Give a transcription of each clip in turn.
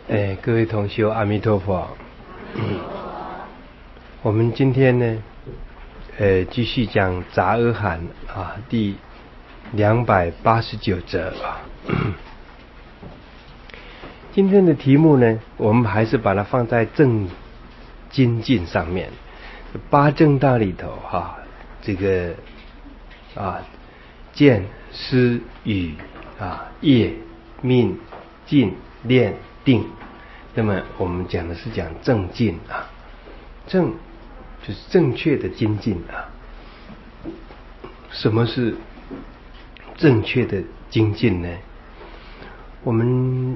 各位同修，阿弥陀佛。我们今天呢，继续讲杂阿含啊，第289则啊。今天的题目呢，我们还是把它放在正精进上面。八正道里头这个见、思、语业、命、尽、念、定。那么我们讲的是讲正进正就是正确的精进什么是正确的精进呢？我们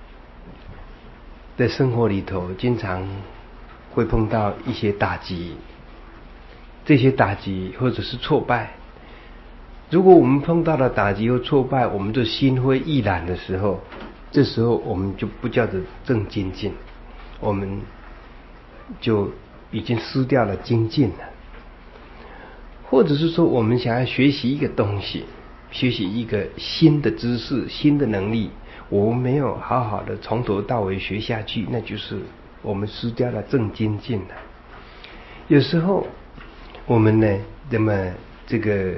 在生活里头经常会碰到一些打击，这些打击或者是挫败。如果我们碰到了打击或挫败，我们就心灰意懒的时候，这时候我们就不叫做正精进，我们就已经失掉了精进了。或者是说我们想要学习一个东西，学习一个新的知识、新的能力，我们没有好好的从头到尾学下去，那就是我们失掉了正精进了。有时候我们呢，那么这个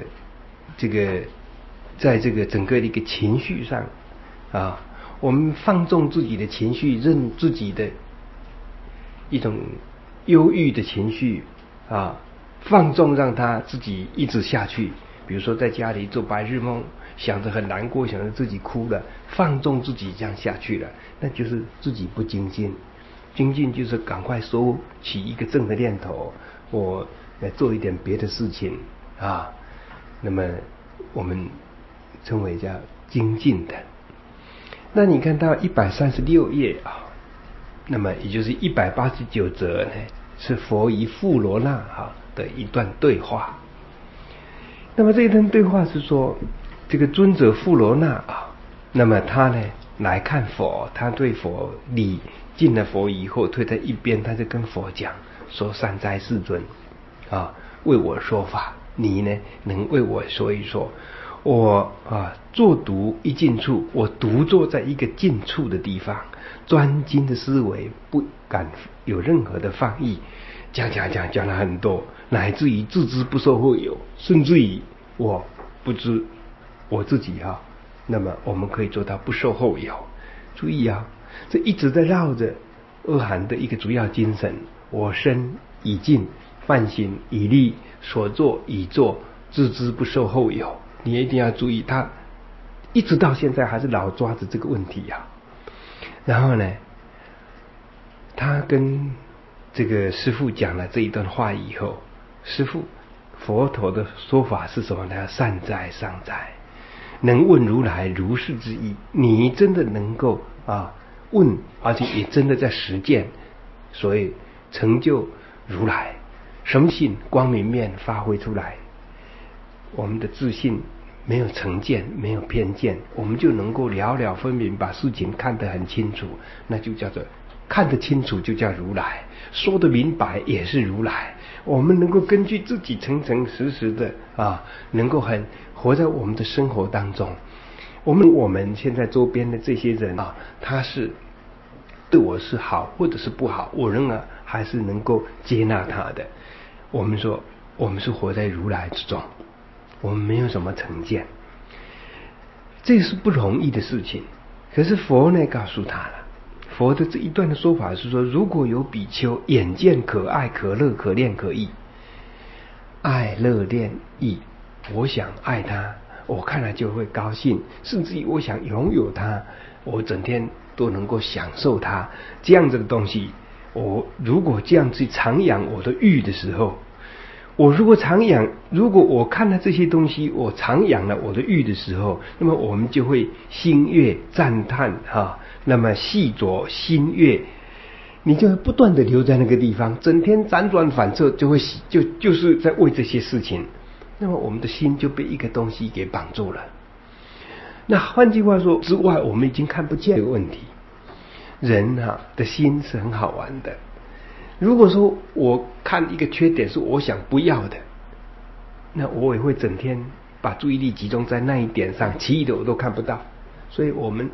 在这个整个的一个情绪上我们放纵自己的情绪，任自己的一种忧郁的情绪放纵，让他自己一直下去。比如说在家里做白日梦，想着很难过，想着自己哭了，放纵自己这样下去了，那就是自己不精进。精进就是赶快收起一个正的念头，我来做一点别的事情那么我们称为叫精进的。那你看到136页那么也就是189则呢，是佛与富罗那的一段对话。那么这一段对话是说，这个尊者富罗那那么他呢来看佛，他对佛礼敬了佛以后退在一边，他就跟佛讲说：善哉世尊为我说法，你呢能为我说一说。我坐读一静处，我独坐在一个静处的地方，专精的思维，不敢有任何的放逸，讲了很多，乃至于自知不受后有，甚至于我不知我自己那么我们可以做到不受后有。注意这一直在绕着阿含的一个主要精神：我身已尽，梵行已立，所作已作，自知不受后有。你一定要注意，他一直到现在还是老抓着这个问题然后呢，他跟这个师父讲了这一段话以后，师父佛陀的说法是什么呢？善哉善哉，能问如来如是之意。你真的能够问，而且也真的在实践，所以成就如来什么性光明面发挥出来。我们的自信没有成见，没有偏见，我们就能够了了分明，把事情看得很清楚，那就叫做看得清楚，就叫如来。说得明白也是如来。我们能够根据自己诚诚实实的能够很活在我们的生活当中。我们现在周边的这些人他是对我是好或者是不好，我仍然还是能够接纳他的。我们说我们是活在如来之中，我们没有什么成见，这是不容易的事情。可是佛呢告诉他了，佛的这一段的说法是说，如果有比丘眼见可爱可乐可恋可意，爱乐恋意，我想爱他，我看了就会高兴，甚至于我想拥有他，我整天都能够享受他这样子的东西。我如果这样去常养我的欲的时候，如果我看了这些东西，我常养了我的欲的时候，那么我们就会心悦赞叹那么细着心悦，你就会不断的留在那个地方，整天辗转反侧，就是在为这些事情。那么我们的心就被一个东西给绑住了。那换句话说之外，我们已经看不见这个问题。人的心是很好玩的。如果说我看一个缺点是我想不要的，那我也会整天把注意力集中在那一点上，其余的我都看不到。所以我们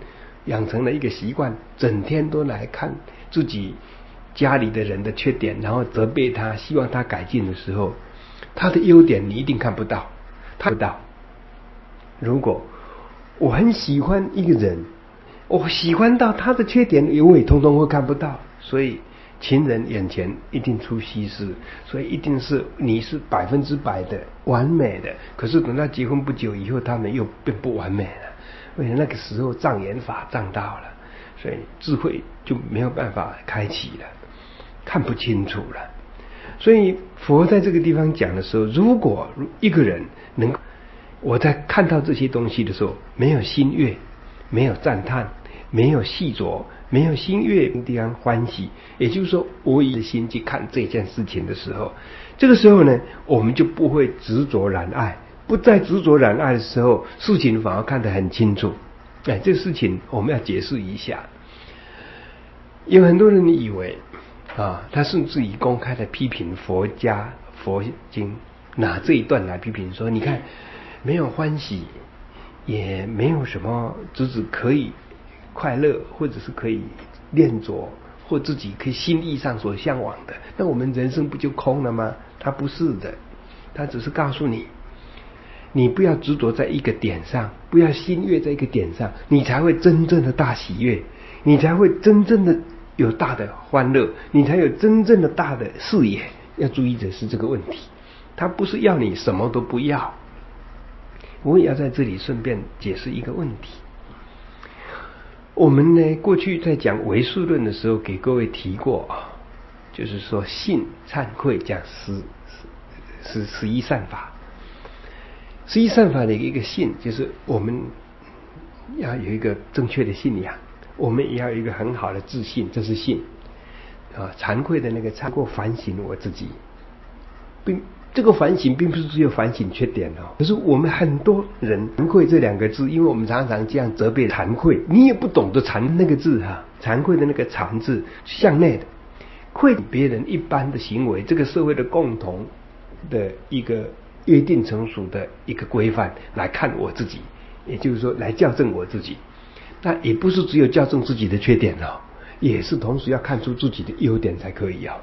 养成了一个习惯，整天都来看自己家里的人的缺点，然后责备他，希望他改进的时候，他的优点你一定看不到，看不到。如果我很喜欢一个人，我喜欢到他的缺点我也通通会看不到，所以情人眼前一定出西施，所以一定是你是100%的完美的，可是等到结婚不久以后，他们又变不完美了，为了那个时候障眼法障到了，所以智慧就没有办法开启了，看不清楚了。所以佛在这个地方讲的时候，如果一个人能，我在看到这些东西的时候，没有心悦，没有赞叹，没有细琢，没有心悦的地方欢喜，也就是说我以心去看这件事情的时候，这个时候呢，我们就不会执着染爱，不再执着染爱的时候，事情反而看得很清楚。这个事情我们要解释一下。有很多人以为他甚至于公开的批评佛家佛经，拿这一段来批评说，你看没有欢喜，也没有什么只可以快乐，或者是可以练着，或自己可以心意上所向往的，那我们人生不就空了吗？他不是的，他只是告诉你，你不要执着在一个点上，不要心悦在一个点上，你才会真正的大喜悦，你才会真正的有大的欢乐，你才有真正的大的视野。要注意的是这个问题，他不是要你什么都不要。我也要在这里顺便解释一个问题。我们呢，过去在讲唯识论的时候，给各位提过就是说信、忏悔讲十一善法。十一善法的一个信，就是我们要有一个正确的信仰，我们也要有一个很好的自信，这是信惭愧的那个惭过反省我自己，这个反省并不是只有反省缺点可是我们很多人惭愧这2个字，因为我们常常这样责备惭愧，你也不懂得惭那个字惭愧的那个惭字向内的愧别人一般的行为，这个社会的共同的一个约定成熟的一个规范来看我自己，也就是说来校正我自己。那也不是只有校正自己的缺点也是同时要看出自己的优点才可以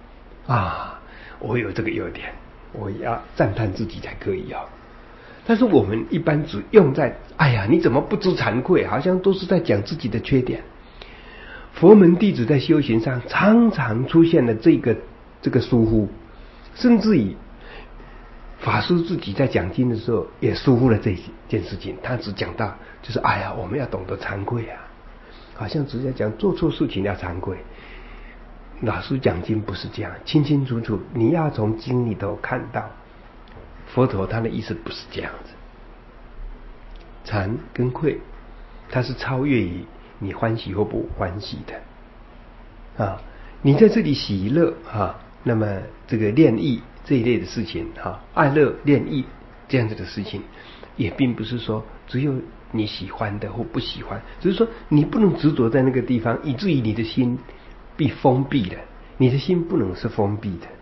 我有这个优点，我也要赞叹自己才可以但是我们一般只用在你怎么不知惭愧，好像都是在讲自己的缺点。佛门弟子在修行上常常出现了这个疏忽，甚至于法师自己在讲经的时候也疏忽了这件事情，他只讲到就是我们要懂得惭愧好像只在讲做错事情要惭愧。老师讲经不是这样，清清楚楚，你要从经里头看到佛陀他的意思不是这样子。惭跟愧它是超越于你欢喜或不欢喜的你在这里喜乐那么这个恋意这一类的事情爱乐恋意这样子的事情，也并不是说只有你喜欢的或不喜欢，只是说你不能执着在那个地方，以至于你的心被封闭了。你的心不能是封闭的。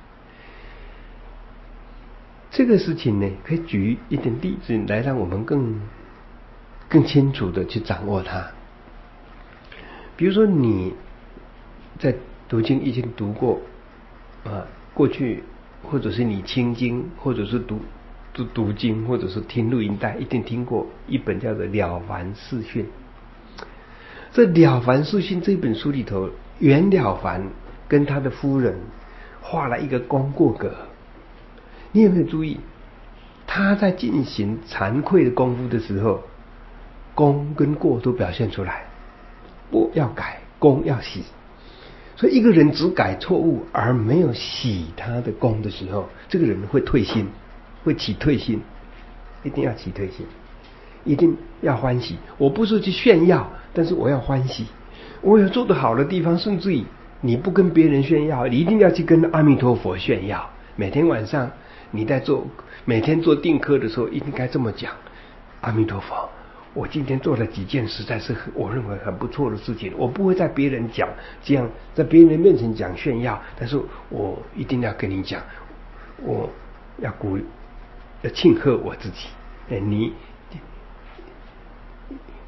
这个事情呢，可以举一点例子来让我们更清楚的去掌握它。比如说你在读经已经读过过去，或者是你听经，或者是读经，或者是听录音带，一定听过一本叫做《了凡四训》。这《了凡四训》这本书里头，袁了凡跟他的夫人画了一个功过格。你有没有注意，他在进行惭愧的功夫的时候，功跟过都表现出来，过要改，功要洗。所以一个人只改错误而没有洗他的功的时候，这个人会退心，会起退心。一定要起退心，一定要欢喜。我不是去炫耀，但是我要欢喜。我有做得好的地方，甚至于你不跟别人炫耀，你一定要去跟阿弥陀佛炫耀。每天晚上你在每天做定课的时候，应该这么讲：阿弥陀佛，我今天做了几件实在是我认为很不错的事情，我不会在别人讲这样，在别人面前讲炫耀，但是我一定要跟你讲，我要庆贺我自己。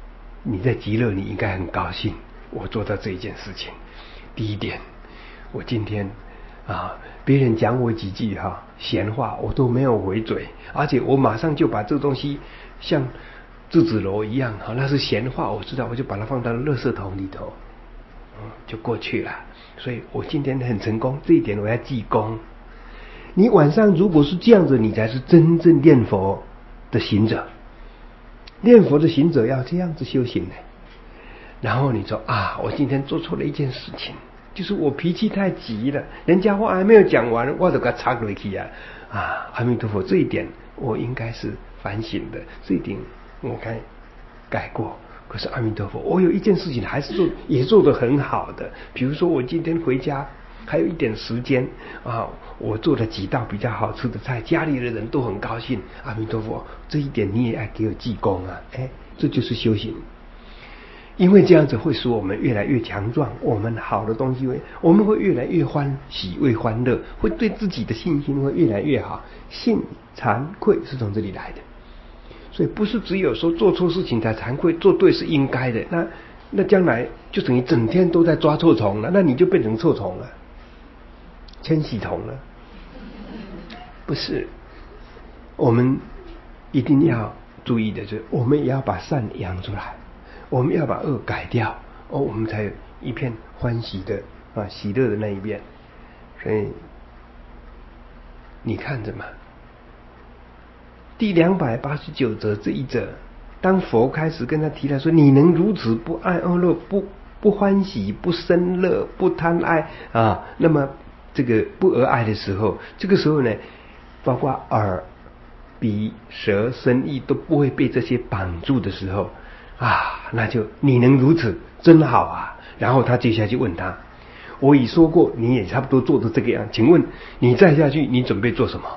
你在极乐，你应该很高兴，我做到这一件事情。第一点，我今天别人讲我几句闲话，我都没有回嘴，而且我马上就把这个东西像质子楼一样那是闲话，我知道，我就把它放到垃圾桶里头，就过去了。所以我今天很成功，这一点我要记功。你晚上如果是这样子，你才是真正念佛的行者。念佛的行者要这样子修行的。然后你说我今天做错了一件事情，就是我脾气太急了，人家话还没有讲完，我就给他插回去阿弥陀佛，这一点我应该是反省的，这一点我该改过。可是阿弥陀佛，我有一件事情还是也做得很好的，比如说我今天回家还有一点时间我做了几道比较好吃的菜，家里的人都很高兴。阿弥陀佛，这一点你也要给我记功这就是修行。因为这样子会使我们越来越强壮，我们好的东西我们会越来越欢喜，越欢乐，会对自己的信心会越来越好。信惭愧是从这里来的，所以不是只有说做错事情才惭愧，做对是应该的。那将来就等于整天都在抓臭虫了，那你就变成臭虫了，千禧虫了。不是，我们一定要注意的就是，我们也要把善养出来，我们要把恶改掉我们才有一片欢喜的喜乐的那一边。所以你看着嘛，第289则这一则，当佛开始跟他提到说，你能如此不爱恶乐，不欢喜，不生乐，不贪爱那么这个不贰爱的时候，这个时候呢，包括耳鼻舌身意都不会被这些绑住的时候那就你能如此真好然后他接下去问他，我已说过你也差不多做的这个样，请问你再下去你准备做什么？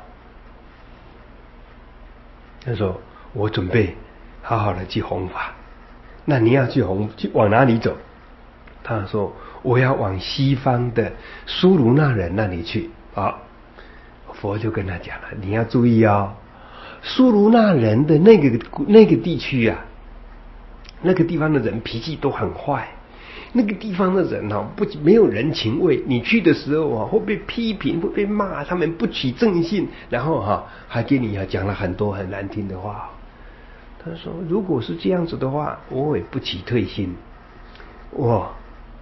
他说我准备好好的去弘法。那你要去往哪里走？他说我要往西方的苏卢那人那里去。佛就跟他讲了，你要注意苏卢那人的那个地区那个地方的人脾气都很坏，那个地方的人没有人情味，你去的时候会被批评，会被骂，他们不起正信，然后还给你讲了很多很难听的话。他说如果是这样子的话，我也不起退心，我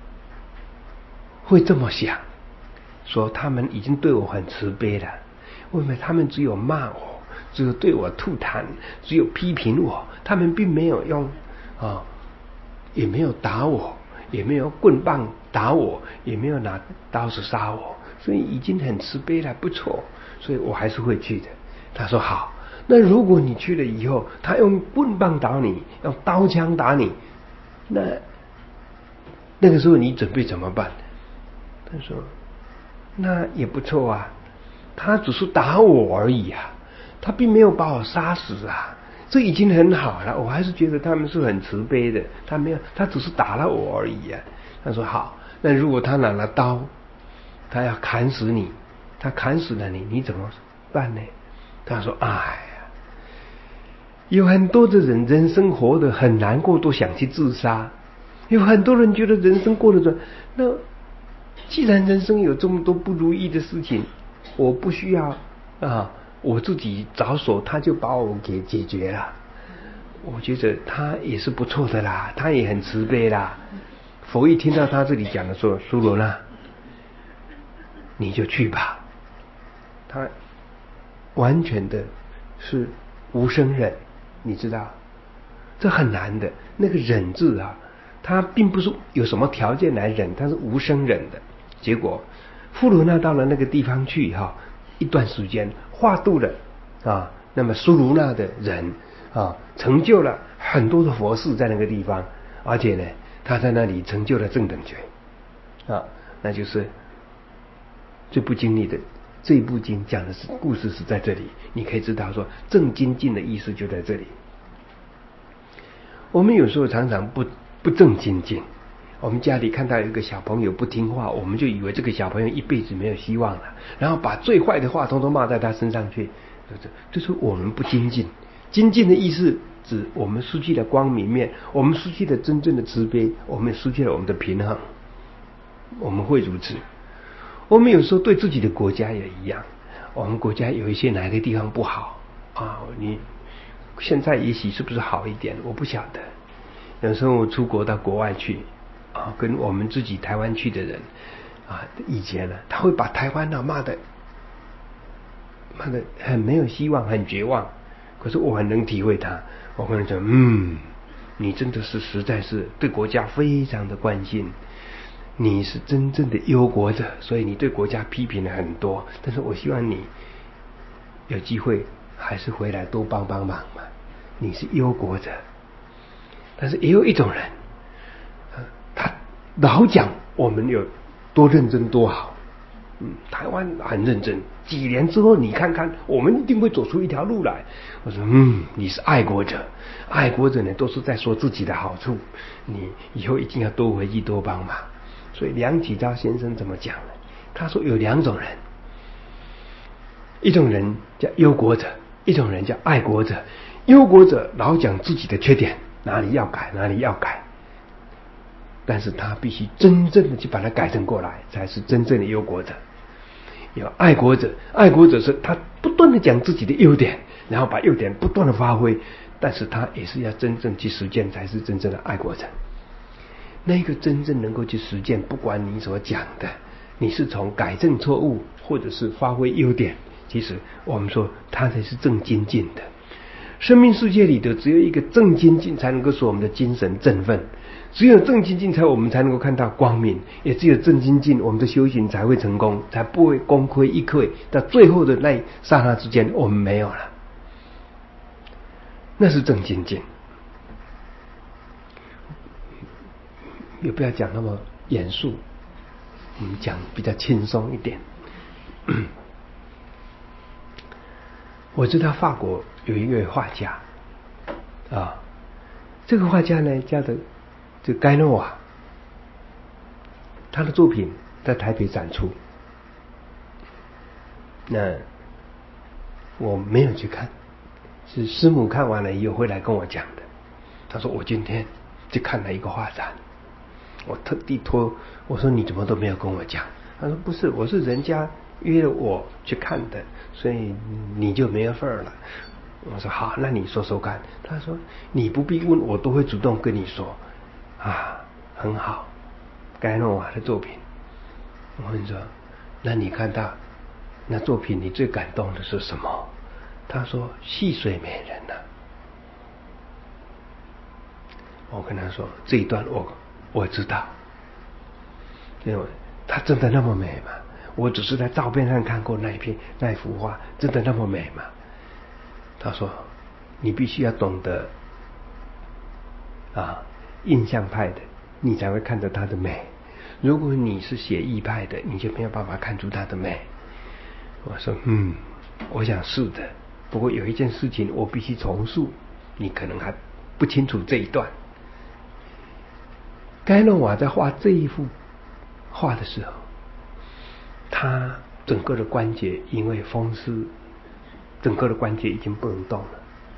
会这么想，说他们已经对我很慈悲了，为什么他们只有骂我，只有对我吐痰，只有批评我，他们并没有用也没有打我，也没有棍棒打我，也没有拿刀子杀我，所以已经很慈悲了，不错，所以我还是会去的。他说好，那如果你去了以后，他用棍棒打你，用刀枪打你，那个时候你准备怎么办？他说那也不错他只是打我而已他并没有把我杀死这已经很好了，我还是觉得他们是很慈悲的，他只是打了我而已他说好，那如果他拿了刀，他要砍死你，他砍死了你，你怎么办呢？他说有很多的人生活得很难过，都想去自杀，有很多人觉得人生过得那既然人生有这么多不如意的事情，我不需要我自己着手，他就把我给解决了。我觉得他也是不错的啦，他也很慈悲啦。佛一听到他这里讲的说，苏罗那你就去吧，他完全的是无生忍，你知道这很难的，那个忍字他并不是有什么条件来忍，他是无生忍的。结果富罗那到了那个地方去一段时间化度了那么苏卢那的人成就了很多的佛事在那个地方，而且呢他在那里成就了正等觉那就是这部经里的这一部经讲的是故事是在这里，你可以知道说正精进的意思就在这里。我们有时候常常不正精进，我们家里看到有一个小朋友不听话，我们就以为这个小朋友一辈子没有希望了，然后把最坏的话统统骂在他身上去，这是我们不精进。精进的意思指我们失去了光明面，我们失去了真正的慈悲，我们失去了我们的平衡。我们会如此。我们有时候对自己的国家也一样，我们国家有一些哪个地方不好啊？你现在也许是不是好一点，我不晓得。有时候我出国到国外去啊，跟我们自己台湾去的人啊，以前呢，他会把台湾骂的很没有希望，很绝望。可是我很能体会他，我跟他讲，你真的是实在是对国家非常的关心，你是真正的忧国者，所以你对国家批评了很多。但是我希望你有机会还是回来多帮帮忙嘛，你是忧国者。但是也有一种人，他老讲我们有多认真多好，台湾很认真，几年之后你看看，我们一定会走出一条路来。我说，你是爱国者，爱国者呢都是在说自己的好处，你以后一定要多回去多帮忙。所以梁启超先生怎么讲呢？他说有两种人，一种人叫忧国者，一种人叫爱国者。忧国者老讲自己的缺点，哪里要改哪里要改，但是他必须真正的去把它改正过来，才是真正的忧国者。有爱国者，爱国者是他不断的讲自己的优点，然后把优点不断的发挥，但是他也是要真正去实践，才是真正的爱国者。那个真正能够去实践，不管你所讲的，你是从改正错误，或者是发挥优点，其实我们说他才是正精进的。生命世界里的只有一个正精进，才能够使我们的精神振奋。只有正精进，我们才能够看到光明；也只有正精进，我们的修行才会成功，才不会功亏一篑。到最后的那刹那之间，我们没有了，那是正精进。也不要讲那么严肃，我们讲比较轻松一点。我知道法国有一位画家啊，这个画家呢叫做盖诺瓦，他的作品在台北展出。那我没有去看，是师母看完了以后回来跟我讲的。他说我今天去看了一个画展，我特地托我说你怎么都没有跟我讲？他说不是，我是人家约了我去看的，所以你就没有份儿了。我说好，那你说说看。他说你不必问，我都会主动跟你说啊，很好，盖诺瓦的作品。我问说，那你看到那作品你最感动的是什么？他说戏水美人啊。我跟他说这一段我知道，因为它真的那么美吗？我只是在照片上看过那幅画，真的那么美吗？他说你必须要懂得印象派的，你才会看得它的美。如果你是写意派的，你就没有办法看出它的美。我说我想是的，不过有一件事情我必须重述，你可能还不清楚这一段。盖诺瓦在画这一幅画的时候，他整个的关节因为风湿，整个的关节已经不能动了。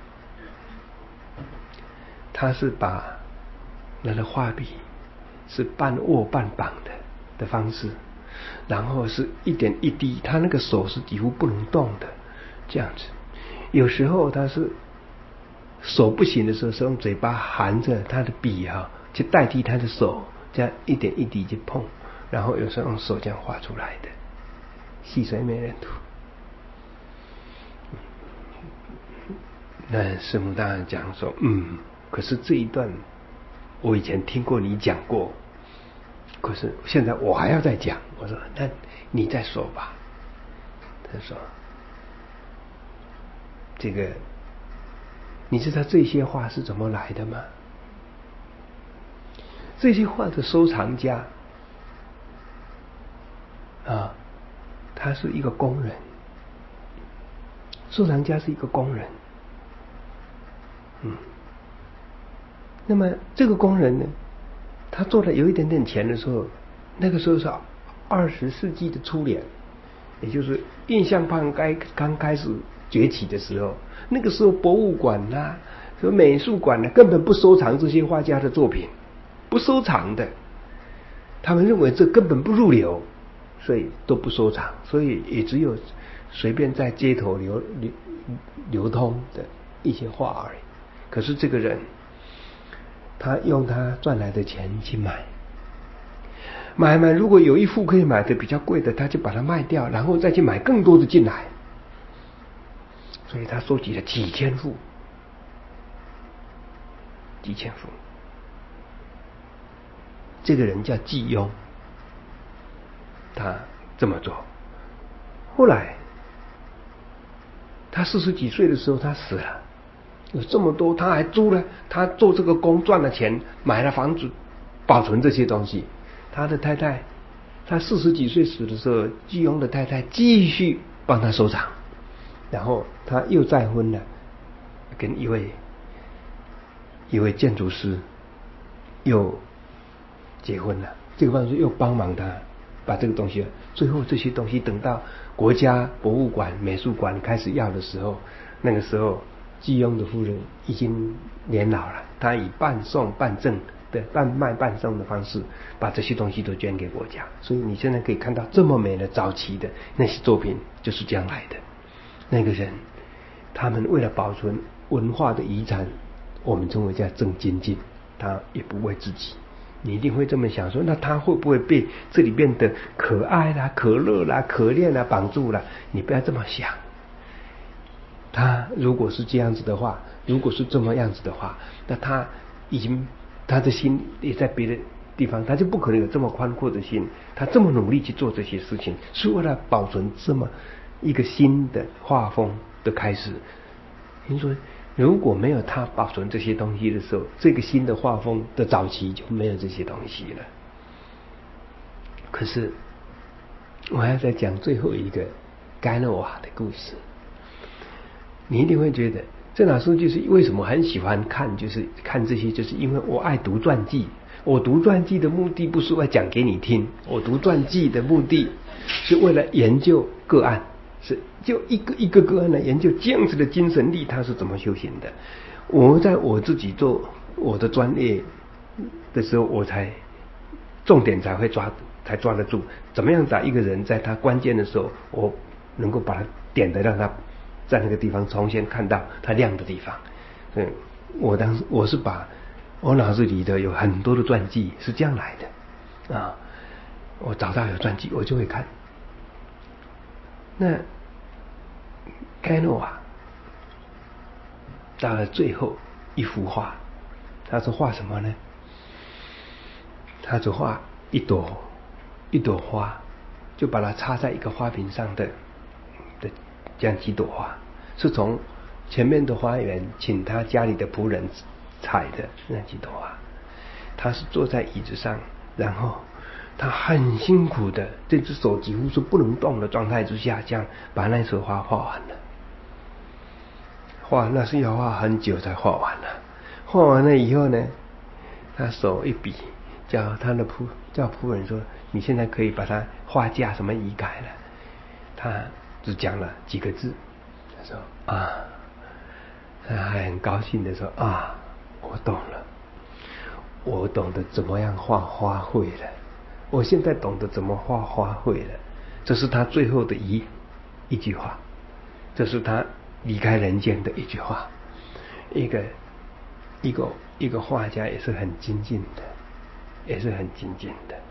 他是把那个画笔是半握半绑的方式，然后是一点一滴，他那个手是几乎不能动的这样子。有时候他是手不行的时候，是用嘴巴含着他的笔去代替他的手，这样一点一滴去碰，然后有时候用手这样画出来的戏水美人图。那师母当然讲说可是这一段我以前听过你讲过，可是现在我还要再讲。我说那你再说吧。他说这个你知道这些画是怎么来的吗？这些画的收藏家他是一个工人，收藏家是一个工人。那么这个工人呢，他做了有一点点钱的时候，那个时候是20世纪的初年，也就是印象派刚开始崛起的时候。那个时候博物馆所以美术馆呢根本不收藏这些画家的作品，不收藏的。他们认为这根本不入流，所以都不收藏，所以也只有随便在街头流通的一些画而已。可是这个人，他用他赚来的钱去买，如果有一幅可以买的比较贵的，他就把它卖掉，然后再去买更多的进来。所以他收集了几千幅。这个人叫季庸，他这么做。后来他40几岁的时候他死了，有这么多，他还租了，他做这个工赚了钱，买了房子，保存这些东西。他的太太，他40几岁死的时候，季庸的太太继续帮他收藏，然后他又再婚了，跟一位建筑师又结婚了，这个办事又帮忙他把这个东西，最后这些东西等到国家博物馆、美术馆开始要的时候，那个时候季庸的夫人已经年老了，他以半送半赠的半卖半送的方式把这些东西都捐给国家。所以你现在可以看到这么美的早期的那些作品就是这样来的。那个人他们为了保存文化的遗产，我们称为叫正精进，他也不为自己。你一定会这么想说，那他会不会被这里面的可爱啦、可乐啦、可恋啦绑住了？你不要这么想。他如果是这样子的话，如果是这么样子的话，那他的心也在别的地方，他就不可能有这么宽阔的心。他这么努力去做这些事情，是为了保存这么一个新的画风的开始。听说如果没有他保存这些东西的时候，这个新的画风的早期就没有这些东西了。可是我还要再讲最后一个盖诺瓦的故事。你一定会觉得这本书就是为什么很喜欢看，就是看这些，就是因为我爱读传记。我读传记的目的不是为了讲给你听，我读传记的目的是为了研究个案，是就一个个案来研究这样子的精神力它是怎么修行的。我在我自己做我的专业的时候，我才重点才抓得住，怎么样把一个人在他关键的时候，我能够把他点的让他在那个地方重新看到他亮的地方。我是把我脑子里的有很多的传记是这样来的啊，我找到有传记我就会看。那盖诺瓦到了最后一幅画，他是画什么呢？他是画一朵花，就把它插在一个花瓶上的这样几朵花，是从前面的花园请他家里的仆人采的那几朵花。他是坐在椅子上，然后他很辛苦的，这只手几乎是不能动的状态之下，这样把那束花画完了。那是要画很久才画完了。画完了以后呢，他手一比，叫仆人说：“你现在可以把他画架什么移开了。”他只讲了几个字，他说：“啊。”他还很高兴的说：“啊，我懂了，我懂得怎么样画花卉了。我现在懂得怎么画花卉了。”这是他最后的一句话，这是他离开人间的一句话。一个画家也是很精进的，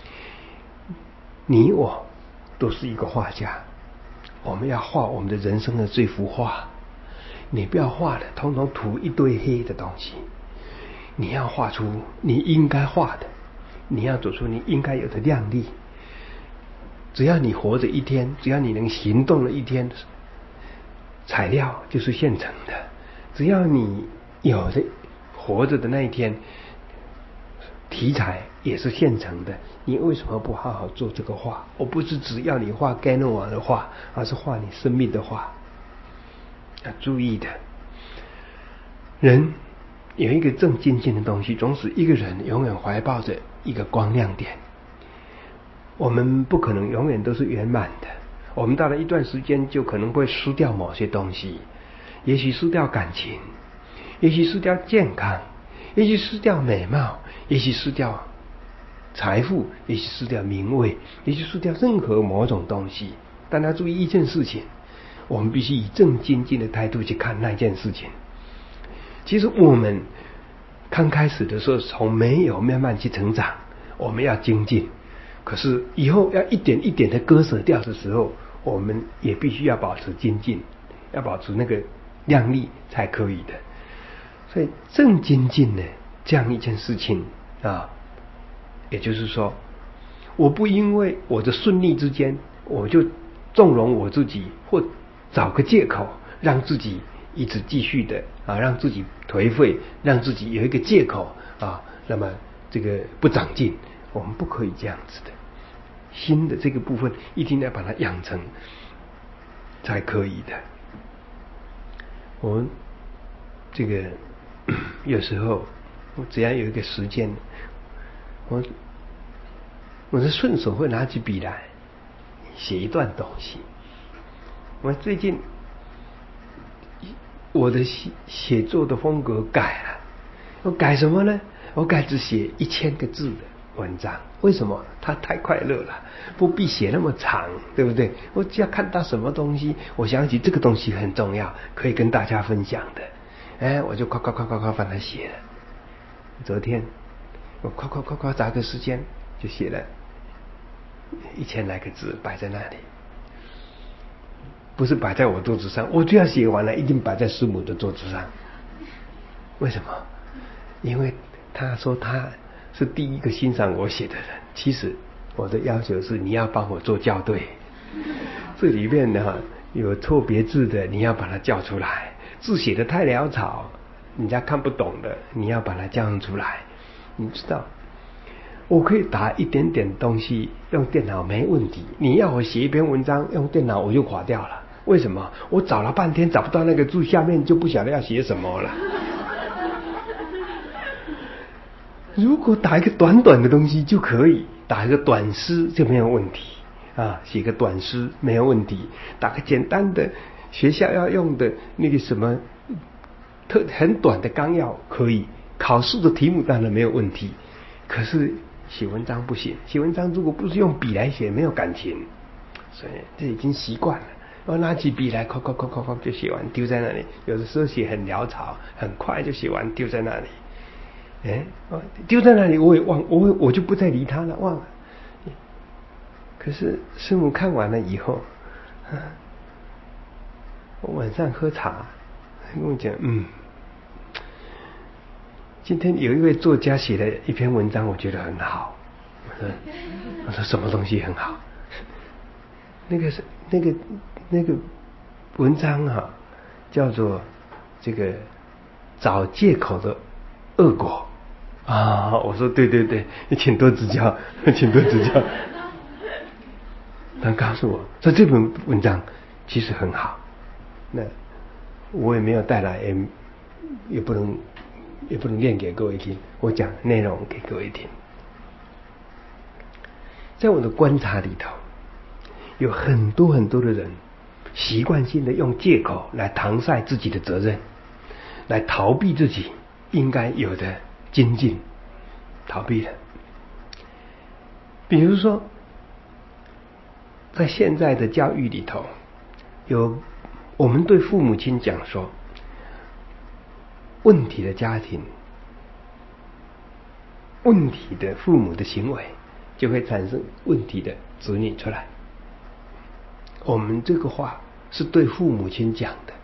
你我都是一个画家，我们要画我们的人生的这幅画。你不要画的统统涂一堆黑的东西，你要画出你应该画的，你要走出你应该有的亮丽。只要你活着一天，只要你能行动了一天，材料就是现成的。只要你有的活着的那一天，题材也是现成的。你为什么不好好做这个画？我不是只要你画盖诺瓦的画，而是画你生命的画。要注意的，人有一个正精进的东西，总使一个人永远怀抱着一个光亮点。我们不可能永远都是圆满的，我们到了一段时间就可能会失掉某些东西，也许失掉感情， 也许失掉健康，也许失掉美貌，也许失掉财富，也许失掉名位，也许失掉任何某种东西。但要注意一件事情，我们必须以正精进的态度去看那件事情。其实我们刚开始的时候，从没有慢慢去成长，我们要精进。可是以后要一点一点的割舍掉的时候，我们也必须要保持精进，要保持那个量力才可以的。所以正精进呢，这样一件事情啊，也就是说，我不因为我的顺利之间，我就纵容我自己，或找个借口让自己一直继续的让自己颓废，让自己有一个借口那么这个不长进，我们不可以这样子的。心的这个部分一定要把它养成才可以的。我这个有时候我只要有一个时间，我是顺手会拿起笔来写一段东西。我最近我的写作的风格改了，我改什么呢？我改只写1000个字的文章。为什么？它太快乐了，不必写那么长，对不对？我只要看到什么东西，我想起这个东西很重要，可以跟大家分享的，我就夸把它写了。昨天我夸找个时间就写了1000来个字摆在那里，不是摆在我桌子上，我就要写完了，一定摆在师母的桌子上。为什么？因为他说他是第一个欣赏我写的人。其实我的要求是，你要帮我做校对，这里面呢有错别字的，你要把它校出来；字写得太潦草，人家看不懂的，你要把它校出来。你知道，我可以打一点点东西，用电脑没问题。你要我写一篇文章，用电脑我就垮掉了。为什么？我找了半天找不到那个字，下面就不晓得要写什么了。如果打一个短短的东西就可以，打一个短诗就没有问题写个短诗没有问题，打个简单的学校要用的那个什么很短的纲要可以，考试的题目当然没有问题。可是写文章不行，写文章如果不是用笔来写，没有感情，所以这已经习惯了。我拿起笔来，夸就写完，丢在那里。有的时候写很潦草，很快就写完，丢在那里。丢在那里，我也忘，我就不再理他了，忘了。可是师母看完了以后，我晚上喝茶，跟我讲，今天有一位作家写了一篇文章，我觉得很好。我说什么东西很好？那个文章叫做这个找借口的恶果。我说对，请多指教，请多指教。他告诉我说这篇文章其实很好，那我也没有带来，也不能念给各位听，我讲内容给各位听。在我的观察里头，有很多的人习惯性的用借口来搪塞自己的责任，来逃避自己应该有的精进，逃避了。比如说在现在的教育里头，我们对父母亲讲说，问题的家庭，问题的父母的行为，就会产生问题的子女出来。我们这个话是对父母亲讲的，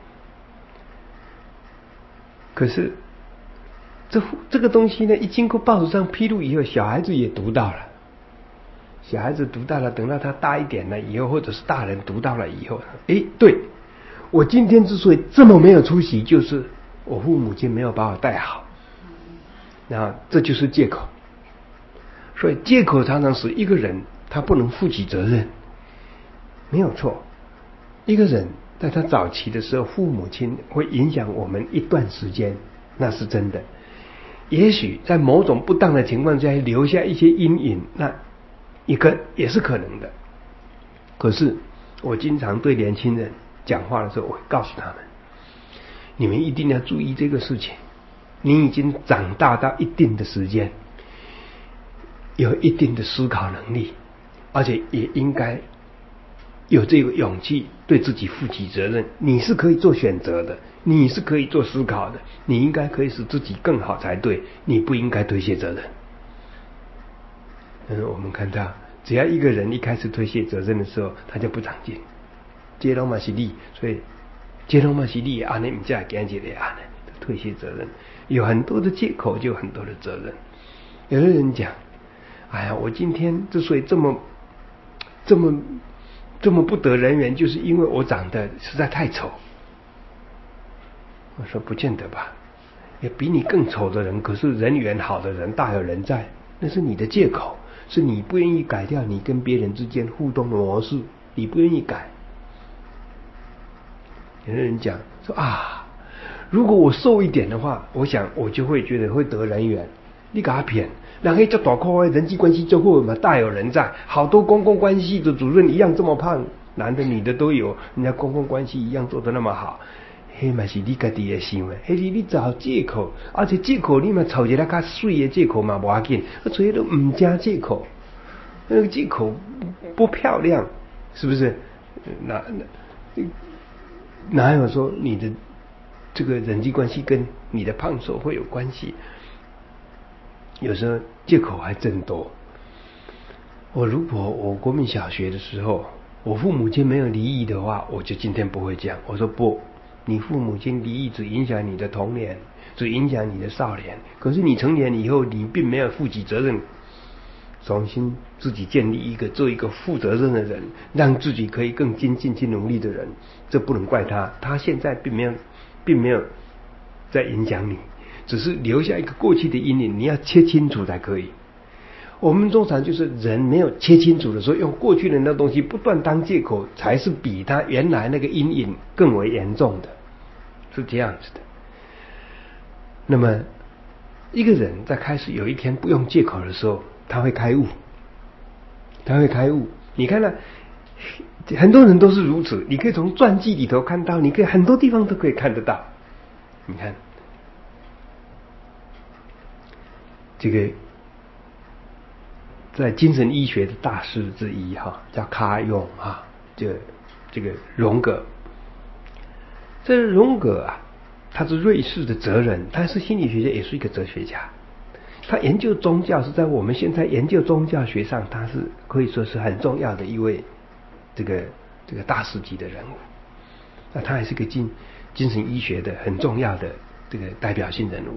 可是这个东西呢，一经过报纸上披露以后，小孩子也读到了。小孩子读到了，等到他大一点了以后，或者是大人读到了以后，对，我今天之所以这么没有出息，就是我父母亲没有把我带好，这就是借口。所以借口常常使一个人他不能负起责任，没有错。一个人在他早期的时候，父母亲会影响我们一段时间，那是真的。也许在某种不当的情况下留下一些阴影，那也是可能的。可是我经常对年轻人讲话的时候，我会告诉他们， 你们一定要注意这个事情。你已经长大到一定的时间，有一定的思考能力，而且也应该有这个勇气对自己负起责任。你是可以做选择的，你是可以做思考的，你应该可以使自己更好才对，你不应该推卸责任。我们看到只要一个人一开始推卸责任的时候，他就不长进。这拢嘛是你，所以这拢嘛是你安尼不才会惊一个安尼推卸责任。有很多的借口，就有很多的责任。有的人讲，哎呀，我今天之所以这么不得人缘，就是因为我长得实在太丑。我说不见得吧，也比你更丑的人，可是人缘好的人大有人在，那是你的借口，是你不愿意改掉你跟别人之间互动的模式，你不愿意改。有的人讲说啊，如果我瘦一点的话，我想我就会觉得会得人缘。你给他骗，人家叫大块人际关系就会嘛大有人在，好多公共关系的主任一样这么胖，男的女的都有，人家公共关系一样做得那么好，迄嘛是你家己的想的，迄是你找借口，而且借口你嘛找一个较水的借口嘛不要紧，找一个唔加借口，那个借口不漂亮，是不是？哪有说你的这个人际关系跟你的胖瘦会有关系？有时候借口还真多。如果我国民小学的时候，我父母亲没有离异的话，我就今天不会这样。我说不，你父母亲离异只影响你的童年，只影响你的少年，可是你成年以后，你并没有负起责任，重新自己建立做一个负责任的人，让自己可以更精进去努力的人，这不能怪他，他现在并没有在影响你，只是留下一个过去的阴影，你要切清楚才可以。我们通常就是人没有切清楚的时候，用过去的那东西不断当借口，才是比他原来那个阴影更为严重的，是这样子的。那么一个人在开始有一天不用借口的时候，他会开悟。你看了，很多人都是如此，你可以从传记里头看到，你可以很多地方都可以看得到。你看这个在精神医学的大师之一叫卡永这个荣格。这个荣格他是瑞士的哲人，他是心理学家，也是一个哲学家。他研究宗教是在我们现在研究宗教学上，他是可以说是很重要的一位这个大师级的人物。那他还是个精神医学的很重要的这个代表性人物。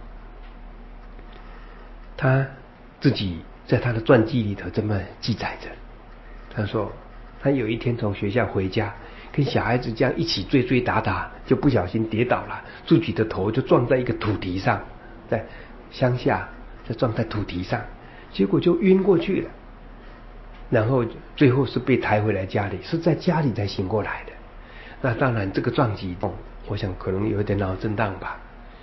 他自己在他的传记里头这么记载着，他说他有一天从学校回家，跟小孩子这样一起追打，就不小心跌倒了，自己的头就撞在一个土堤上，在乡下就撞在土堤上，结果就晕过去了，然后最后是被抬回来家里，是在家里才醒过来的。那当然这个撞击我想可能有点脑震荡吧。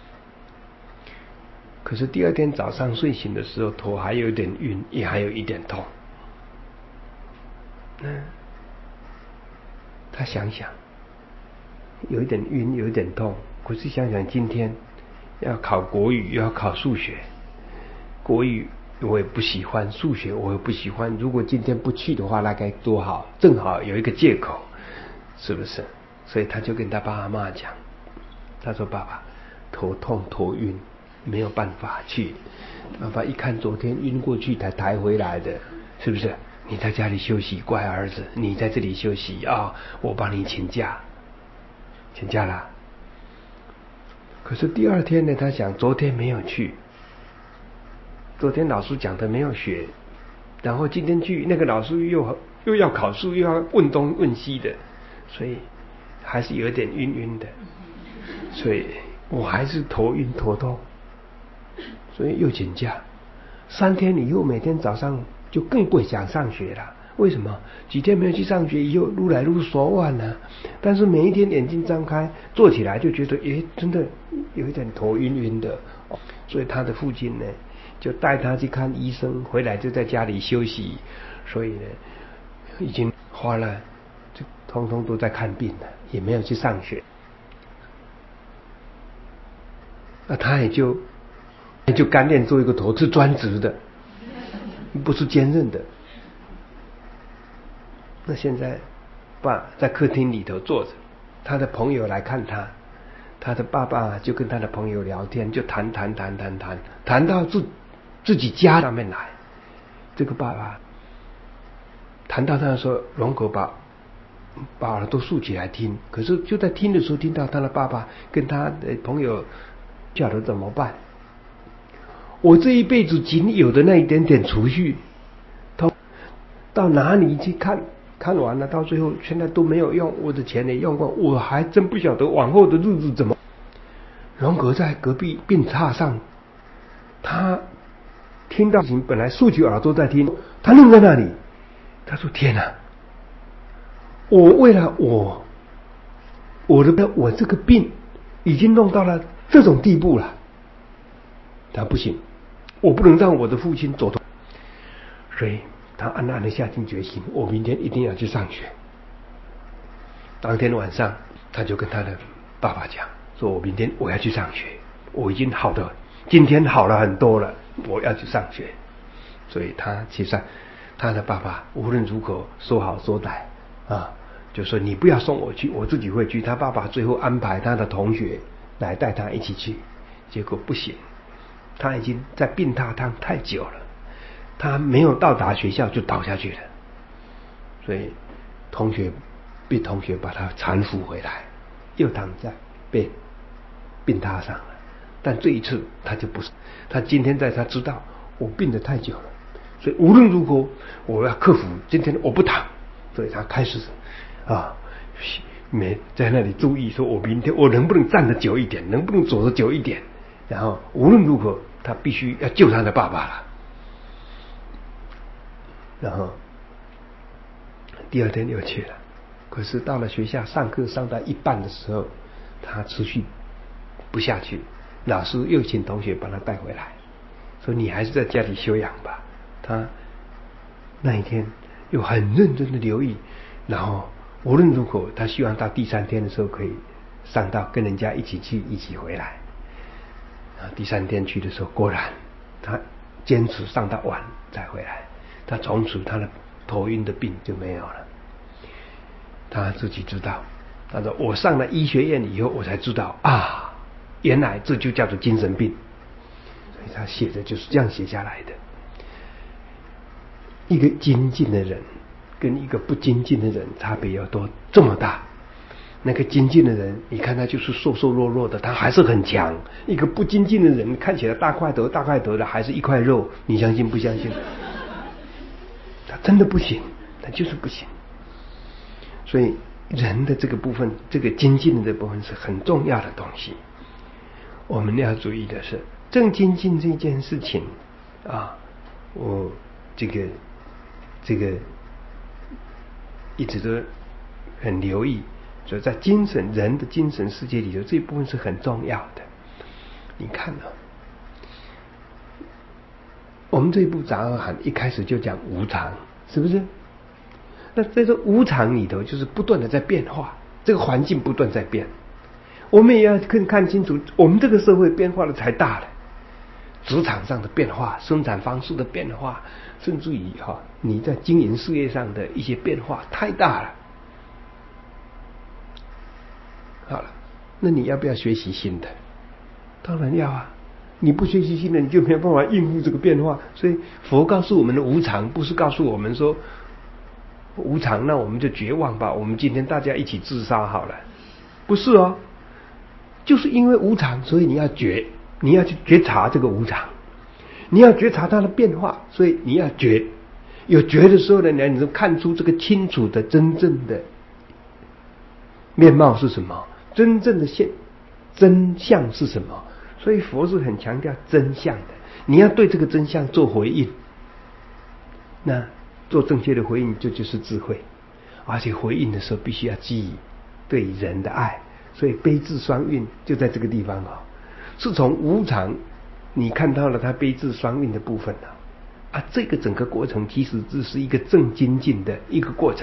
可是第二天早上睡醒的时候，头还有点晕，也还有一点痛。他想想，有一点晕，有一点痛，可是想想今天要考国语，又要考数学，国语我也不喜欢，数学我也不喜欢，如果今天不去的话，那该多好，正好有一个借口，是不是？所以他就跟他爸妈讲，他说爸爸头痛头晕，没有办法去。爸爸一看昨天晕过去才抬回来的，是不是？你在家里休息，乖儿子，你在这里休息我帮你请假啦。可是第二天呢，他想昨天没有去，昨天老师讲的没有学，然后今天去那个老师又要考试，又要问东问西的，所以还是有点晕晕的，所以我还是头晕头痛，所以又请假。3天以后，每天早上就更不想上学了。为什么？几天没有去上学以后，撸来撸手腕了。但是每一天眼睛张开，坐起来就觉得，真的有一点头晕晕的。所以他的父亲呢，就带他去看医生，回来就在家里休息。所以呢，已经花了，就通通都在看病了，也没有去上学。 那他也就甘愿做一个头，是专职的，不是兼任的。那现在爸在客厅里头坐着，他的朋友来看他，他的爸爸就跟他的朋友聊天，就谈到自己家上面来。这个爸爸谈到他说，荣格把耳朵竖起来听，可是就在听的时候，听到他的爸爸跟他的朋友叫他怎么办？我这一辈子仅有的那一点点储蓄，到哪里去看完了，到最后现在都没有用，我的钱也用过，我还真不晓得往后的日子怎么。荣格在隔壁病榻上，他听到本来竖起耳朵在听，他愣在那里，他说：“天哪！我为了我这个病已经弄到了这种地步了，他不行，我不能让我的父亲走错。”所以他暗暗的下定决心，我明天一定要去上学。当天晚上，他就跟他的爸爸讲，说我明天我要去上学，我已经好的，今天好了很多了，我要去上学。所以他去上，他的爸爸无论如何说好说歹啊，就说你不要送我去，我自己会去。他爸爸最后安排他的同学来带他一起去，结果不行，他已经在病榻上太久了，他没有到达学校就倒下去了，所以同学把他搀扶回来，又躺在病榻上了。但这一次他就不是，他今天他知道我病得太久了，所以无论如何我要克服，今天我不躺。所以他开始没在那里注意，说我明天我能不能站得久一点，能不能走得久一点，然后无论如何他必须要救他的爸爸了。然后第二天又去了，可是到了学校上课上到一半的时候，他持续不下去，老师又请同学把他带回来，说你还是在家里休养吧。他那一天又很认真的留意，然后无论如何他希望到第三天的时候可以上到跟人家一起去一起回来。第三天去的时候，果然他坚持上到晚再回来，他从此他的头晕的病就没有了。他自己知道，他说我上了医学院以后我才知道啊，原来这就叫做精神病。所以他写的就是这样写下来的。一个精进的人跟一个不精进的人差别有多这么大？那个精进的人，你看他就是瘦瘦弱弱的，他还是很强；一个不精进的人，看起来大块头的，还是一块肉。你相信不相信？他真的不行，他就是不行。所以人的这个部分，这个精进的这部分是很重要的东西。我们要注意的是，正精进这件事情啊，我这个一直都很留意，所以在人的精神世界里头，这一部分是很重要的。你看啊，我们这一部杂阿含一开始就讲无常，是不是？那在这无常里头，就是不断的在变化，这个环境不断在变，我们也要更看清楚，我们这个社会变化的才大了。职场上的变化，生产方式的变化，甚至于你在经营事业上的一些变化太大了。好了，那你要不要学习新的？当然要啊！你不学习新的，你就没有办法应付这个变化。所以佛告诉我们的无常，不是告诉我们说无常，那我们就绝望吧，我们今天大家一起自杀好了。不是哦，就是因为无常，所以你要去觉察这个无常，你要觉察它的变化，所以你要觉。有觉的时候呢，你能看出这个清楚的真正的面貌是什么，真正的真相是什么。所以佛是很强调真相的，你要对这个真相做回应，那做正确的回应就是智慧。而且回应的时候必须要基于对人的爱，所以悲智双运就在这个地方是从无常你看到了它悲智双运的部分这个整个过程其实只是一个正精进的一个过程。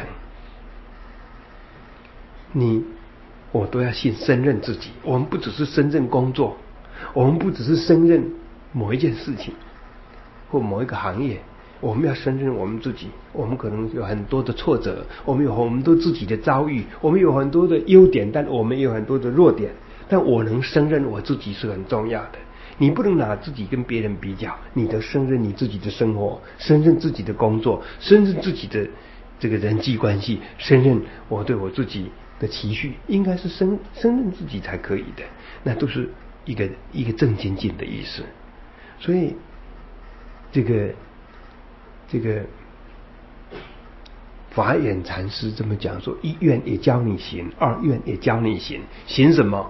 我都要先胜任自己，我们不只是胜任工作， 我们不只是胜任某一件事情或某一个行业，我们要胜任我们自己。我们可能有很多的挫折，我们有很多自己的遭遇，我们有很多的优点，但我们也有很多的弱点。但我能胜任我自己是很重要的。你不能拿自己跟别人比较，你得胜任你自己的生活，胜任自己的工作，胜任自己的这个人际关系，胜任我对我自己的期许，应该是胜任自己才可以的。那都是一个正精进的意思。所以这个法眼禅师这么讲说：一愿也教你行，二愿也教你行。行什么？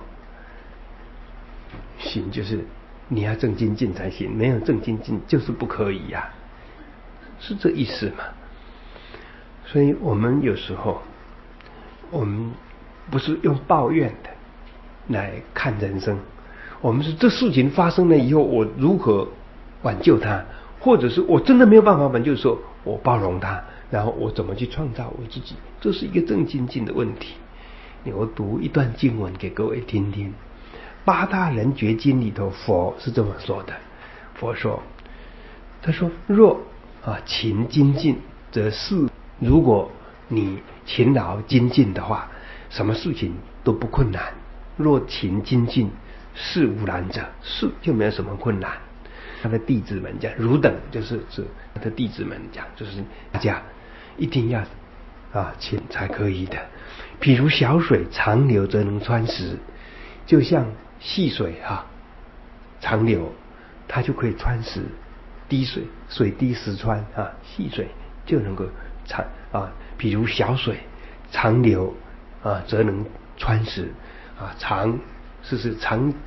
行就是你要正精进才行，没有正精进就是不可以呀，是这意思嘛？所以我们有时候，我们不是用抱怨的来看人生，我们是这事情发生了以后，我如何挽救它，或者是我真的没有办法挽救的时候，我包容它，然后我怎么去创造我自己，这是一个正精进的问题。我读一段经文给各位听听。八大人觉经里头，佛是这么说的。佛说，他说：若勤精进，则事如果你勤劳精进的话，什么事情都不困难。若勤精进，事无难者，事就没有什么困难。他的弟子们讲，汝等就是他的弟子们讲，就是大家一定要勤才可以的。譬如小水长流，则能穿石，就像细水长流，它就可以穿石。滴水滴石穿细水就能够比如小水长流则能穿石长是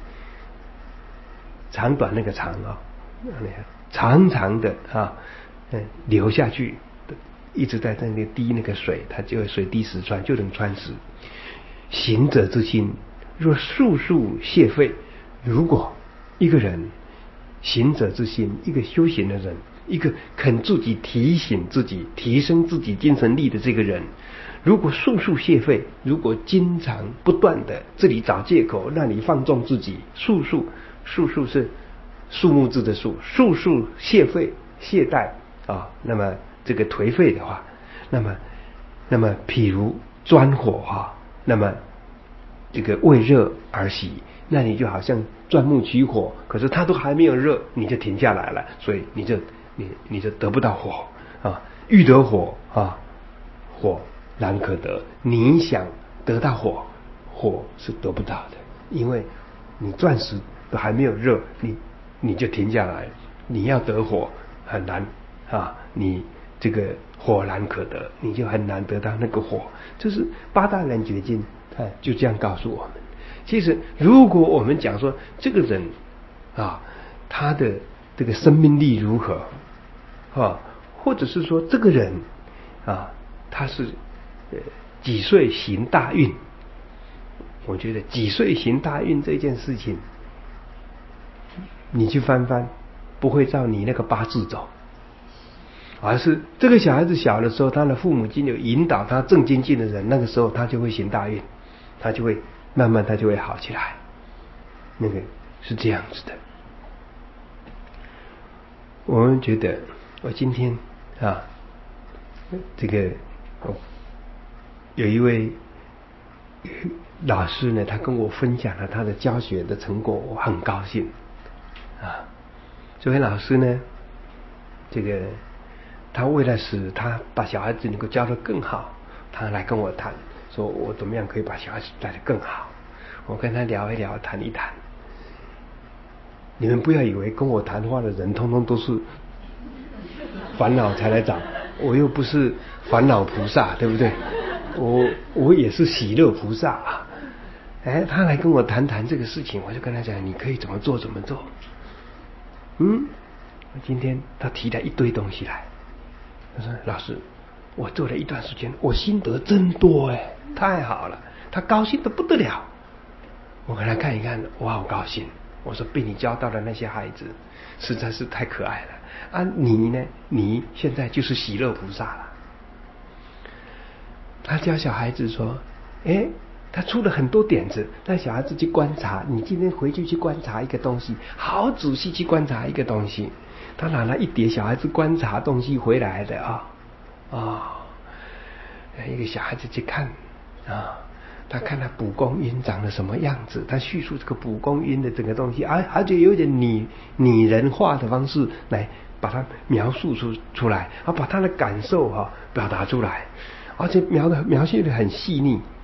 长短那个长长长的流下去，一直在那里滴那个水，它就水滴石穿，就能穿石。行者之心，若速速泄废。如果一个人行者之心，一个修行的人，一个肯自己提醒自己、提升自己精神力的这个人，如果速速泄废，如果经常不断的这里找借口，那里放纵自己，速速是树木字的树，速速泄废懈怠那么这个颓废的话，那么譬如钻火那么这个为热而熄，那你就好像钻木取火，可是它都还没有热，你就停下来了，所以你就得不到火欲得火火难可得。你想得到火是得不到的，因为你钻石都还没有热，你就停下来，你要得火很难你这个火难可得，你就很难得到那个火。就是八大人觉经就这样告诉我们。其实如果我们讲说这个人他的这个生命力如何或者是说这个人他是几岁行大运，我觉得几岁行大运这件事情，你去翻不会照你那个八字走，而是这个小孩子小的时候，他的父母亲有引导他正精进的人，那个时候他就会行大运，他就会慢慢他就会好起来。那个是这样子的。我们觉得我今天这个有一位老师呢，他跟我分享了他的教学的成果，我很高兴这位老师呢，这个他为了使他把小孩子能够教得更好，他来跟我谈，说我怎么样可以把小孩子带得更好。我跟他聊一聊，谈一谈。你们不要以为跟我谈话的人通通都是烦恼才来找，我又不是烦恼菩萨，对不对？我也是喜乐菩萨他来跟我谈谈这个事情，我就跟他讲，你可以怎么做怎么做。今天他提了一堆东西来，他说老师，我做了一段时间，我心得真多太好了，他高兴得不得了。我给他看一看，我好高兴。我说被你教到的那些孩子实在是太可爱了你呢？你现在就是喜乐菩萨了。他教小孩子说他出了很多点子，让小孩子去观察。你今天回去去观察一个东西，好仔细去观察一个东西。他拿了一叠小孩子观察东西回来的一个小孩子去看他看他蒲公英长得什么样子，他叙述这个蒲公英的整个东西，而且有点拟人化的方式来把它描述出来，把他的感受表达出来，而且描述的很细腻